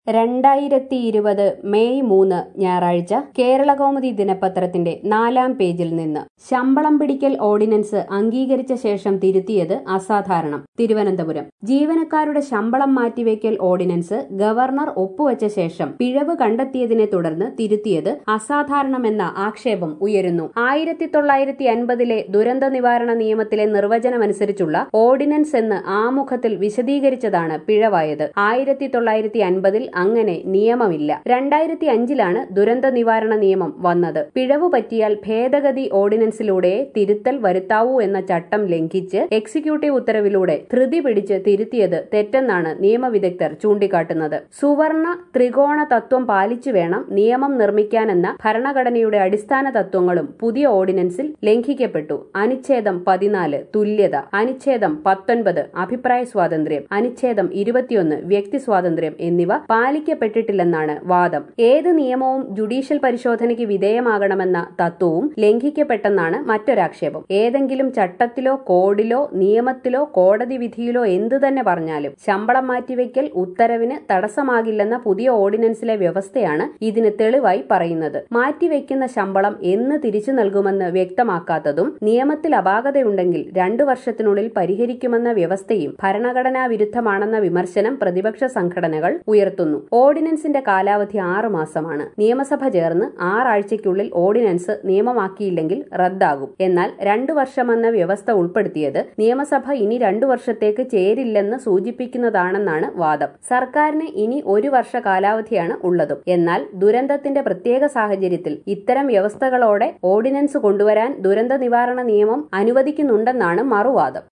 2020 May 3 ഞായറാഴ്ച കേരളകൗമുദി ദിനപത്രത്തിന്റെ 4-ാം പേജിൽ നിന്ന് ശമ്പളം പിടിക്കൽ ഓർഡിനൻസ് അംഗീകരിച്ച ശേഷം തിരുത്തിയത് അസാധാരണം. തിരുവനന്തപുരം ജീവനക്കാരുടെ ശമ്പളം മാറ്റിവെക്കൽ ഓർഡിനൻസ് ഗവർണർ ഒപ്പുവെച്ച ശേഷം പിഴവ് കണ്ടെത്തിയതിനെ തുടർന്ന് തിരുത്തിയത് അസാധാരണമെന്ന ആക്ഷേപം ഉയരുന്നു. 1950-ലെ ദുരന്ത നിവാരണ നിയമത്തിലെ നിർവചനമനുസരിച്ചുള്ള ഓർഡിനൻസ് എന്ന് ആമുഖത്തിൽ വിശദീകരിച്ചതാണ് പിഴവായത്. 1950-ൽ അങ്ങനെ നിയമമില്ല. 2005-ലാണ് ദുരന്ത നിവാരണ നിയമം വന്നത്. പിഴവ് പറ്റിയാൽ ഭേദഗതി ഓർഡിനൻസിലൂടെ തിരുത്തൽ വരുത്താവൂ എന്ന ചട്ടം ലംഘിച്ച് എക്സിക്യൂട്ടീവ് ഉത്തരവിലൂടെ ധൃതി പിടിച്ച് തിരുത്തിയത് തെറ്റെന്നാണ് നിയമവിദഗ്ധർ ചൂണ്ടിക്കാട്ടുന്നത്. സുവർണ ത്രികോണ തത്വം പാലിച്ചു വേണം നിയമം നിർമ്മിക്കാനെന്ന ഭരണഘടനയുടെ അടിസ്ഥാന തത്വങ്ങളും പുതിയ ഓർഡിനൻസിൽ ലംഘിക്കപ്പെട്ടു. അനുച്ഛേദം 14 തുല്യത, അനുച്ഛേദം 19 അഭിപ്രായ സ്വാതന്ത്ര്യം, അനുച്ഛേദം 21 വ്യക്തി സ്വാതന്ത്ര്യം എന്നിവ പാലിക്കപ്പെട്ടിട്ടില്ലെന്നാണ് വാദം. ഏത് നിയമവും ജുഡീഷ്യൽ പരിശോധനയ്ക്ക് വിധേയമാകണമെന്ന തത്വവും ലംഘിക്കപ്പെട്ടെന്നാണ് മറ്റൊരാക്ഷേപം. ഏതെങ്കിലും ചട്ടത്തിലോ കോഡിലോ നിയമത്തിലോ കോടതി വിധിയിലോ എന്തു തന്നെ പറഞ്ഞാലും ശമ്പളം മാറ്റിവെക്കൽ ഉത്തരവിന് തടസ്സമാകില്ലെന്ന പുതിയ ഓർഡിനൻസിലെ വ്യവസ്ഥയാണ് ഇതിന് തെളിവായി പറയുന്നത്. മാറ്റിവെക്കുന്ന ശമ്പളം എന്ന് തിരിച്ചു നൽകുമെന്ന് വ്യക്തമാക്കാത്തതും നിയമത്തിൽ അപാകതയുണ്ടെങ്കിൽ 2 വർഷത്തിനുള്ളിൽ പരിഹരിക്കുമെന്ന വ്യവസ്ഥയും ഭരണഘടനാ വിരുദ്ധമാണെന്ന വിമർശനം പ്രതിപക്ഷ സംഘടനകൾ ഉയർത്തുന്നു. ഓർഡിനൻസിന്റെ കാലാവധി 6 മാസമാണ്. നിയമസഭ ചേർന്ന് 6 ആഴ്ചയ്ക്കുള്ളിൽ ഓർഡിനൻസ് നിയമമാക്കിയില്ലെങ്കിൽ റദ്ദാകും. എന്നാൽ 2 വർഷമെന്ന വ്യവസ്ഥ ഉൾപ്പെടുത്തിയത് നിയമസഭ ഇനി 2 വർഷത്തേക്ക് ചേരില്ലെന്ന് സൂചിപ്പിക്കുന്നതാണെന്നാണ് വാദം. സർക്കാരിന് ഇനി 1 വർഷ കാലാവധിയാണ് ഉള്ളതും. എന്നാൽ ദുരന്തത്തിന്റെ പ്രത്യേക സാഹചര്യത്തിൽ ഇത്തരം വ്യവസ്ഥകളോടെ ഓർഡിനൻസ് കൊണ്ടുവരാൻ ദുരന്ത നിവാരണ നിയമം അനുവദിക്കുന്നുണ്ടെന്നാണ് മറുവാദം.